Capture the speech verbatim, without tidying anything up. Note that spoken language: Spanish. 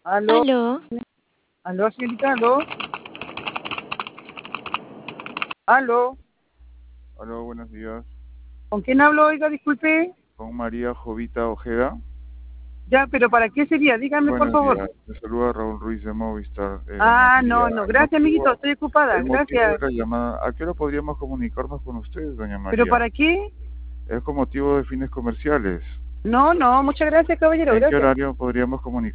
Aló, Aló, aló, señorita, aló, aló. Aló, buenos días. ¿Con quién hablo, oiga, disculpe? Con María Jovita Ojeda. Ya, pero ¿para qué sería? Dígame, por Buenos favor. días. Me saluda Raúl Ruiz de Movistar. Eh, doña Ah, María. no, no, El gracias, amiguito, motivo, estoy ocupada, el motivo de gracias. la llamada, ¿a qué hora podríamos comunicarnos con ustedes, doña ¿Pero María? para qué? Es con motivo de fines comerciales. No, no, muchas gracias, caballero, ¿En qué gracias. horario podríamos comunicarnos?